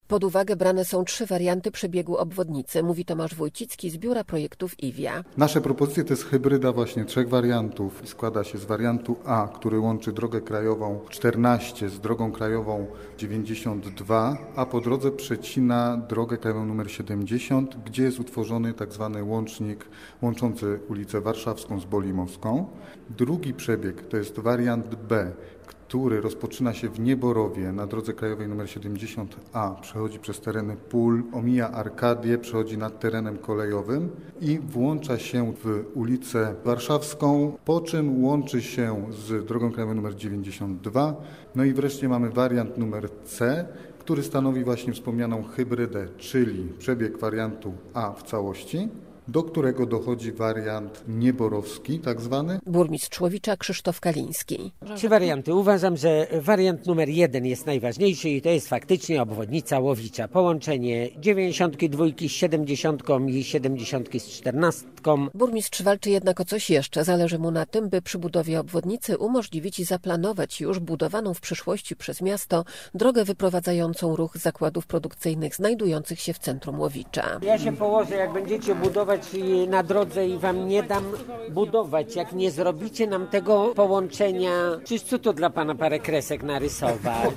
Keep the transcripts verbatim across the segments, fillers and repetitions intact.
Pod uwagę brane są trzy warianty przebiegu obwodnicy, mówi Tomasz Wójcicki z Biura Projektów I W I A. Nasze propozycje to jest hybryda właśnie trzech wariantów. Składa się z wariantu A, który łączy drogę krajową czternaście z drogą krajową dziewięćdziesiąt dwa, a po drodze przecina drogę krajową numer siedemdziesiąt, gdzie jest utworzony tak zwany łącznik łączący ulicę Warszawską z Bolimowską. Drugi przebieg to jest wariant B, który rozpoczyna się w Nieborowie na drodze krajowej nr siedemdziesiąt A, przechodzi przez tereny pól, omija Arkadię, przechodzi nad terenem kolejowym i włącza się w ulicę Warszawską, po czym łączy się z drogą krajową nr dziewięćdziesiąt dwa. No i wreszcie mamy wariant numer C, który stanowi właśnie wspomnianą hybrydę, czyli przebieg wariantu A w całości, do którego dochodzi wariant nieborowski, tak zwany. Burmistrz Łowicza Krzysztof Kaliński. Trzy warianty. Uważam, że wariant numer jeden jest najważniejszy i to jest faktycznie obwodnica Łowicza. Połączenie dziewięćdziesiątki dwójki z siedemdziesiątką i siedemdziesiątki z czternastką. Burmistrz walczy jednak o coś jeszcze. Zależy mu na tym, by przy budowie obwodnicy umożliwić i zaplanować już budowaną w przyszłości przez miasto drogę wyprowadzającą ruch z zakładów produkcyjnych znajdujących się w centrum Łowicza. Ja się położę, jak będziecie budować na drodze i wam nie dam budować, jak nie zrobicie nam tego połączenia. Przecież co to dla pana parę kresek narysować?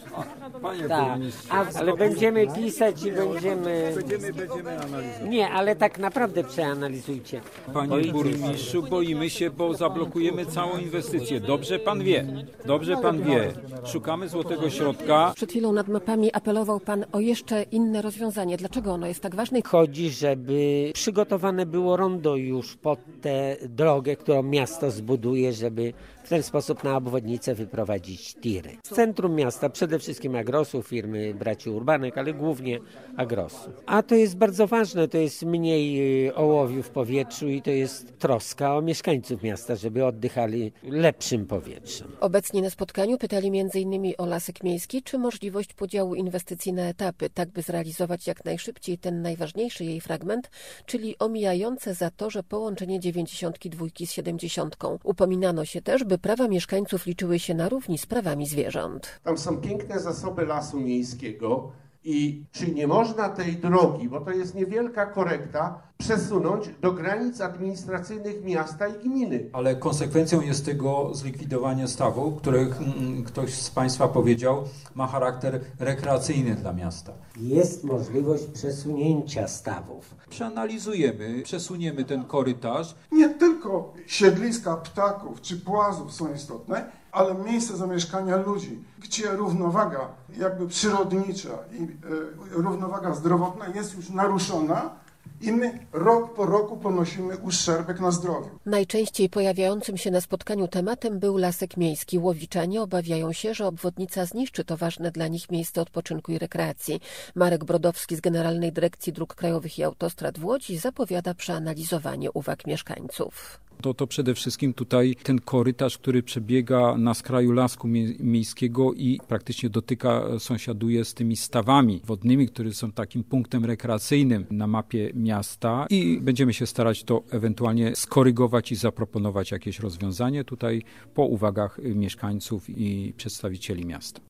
Panie tak. A, ale będziemy pisać i będziemy... Będziemy, będziemy analizować. Nie, ale tak naprawdę przeanalizujcie. Panie burmistrzu, boimy się, bo zablokujemy całą inwestycję. Dobrze pan wie, dobrze pan wie. Szukamy złotego środka. Przed chwilą nad mapami apelował pan o jeszcze inne rozwiązanie. Dlaczego ono jest tak ważne? Chodzi, żeby przygotowane było rondo już pod tę drogę, którą miasto zbuduje, żeby w ten sposób na obwodnicę wyprowadzić tiry. Z centrum miasta przede wszystkim Agrosu, firmy braci Urbanek, ale głównie Agrosu. A to jest bardzo ważne, to jest mniej ołowiu w powietrzu i to jest troska o mieszkańców miasta, żeby oddychali lepszym powietrzem. Obecnie na spotkaniu pytali między innymi o Lasek Miejski, czy możliwość podziału inwestycji na etapy, tak by zrealizować jak najszybciej ten najważniejszy jej fragment, czyli omijające zatorze połączenie dziewięćdziesiątki dwójki z siedemdziesiątką. Upominano się też, by prawa mieszkańców liczyły się na równi z prawami zwierząt. Tam są piękne zasoby lasu miejskiego i czy nie można tej drogi, bo to jest niewielka korekta, przesunąć do granic administracyjnych miasta i gminy. Ale konsekwencją jest tego zlikwidowanie stawów, których mm, ktoś z Państwa powiedział, ma charakter rekreacyjny dla miasta. Jest możliwość przesunięcia stawów. Przeanalizujemy, przesuniemy ten korytarz. Nie tylko siedliska ptaków czy płazów są istotne, ale miejsce zamieszkania ludzi, gdzie równowaga jakby przyrodnicza i e, równowaga zdrowotna jest już naruszona, i my rok po roku ponosimy uszczerbek na zdrowiu. Najczęściej pojawiającym się na spotkaniu tematem był Lasek Miejski. Łowiczanie obawiają się, że obwodnica zniszczy to ważne dla nich miejsce odpoczynku i rekreacji. Marek Brodowski z Generalnej Dyrekcji Dróg Krajowych i Autostrad w Łodzi zapowiada przeanalizowanie uwag mieszkańców. To, to przede wszystkim tutaj ten korytarz, który przebiega na skraju lasku miejskiego i praktycznie dotyka, sąsiaduje z tymi stawami wodnymi, które są takim punktem rekreacyjnym na mapie miasta i będziemy się starać to ewentualnie skorygować i zaproponować jakieś rozwiązanie tutaj po uwagach mieszkańców i przedstawicieli miasta.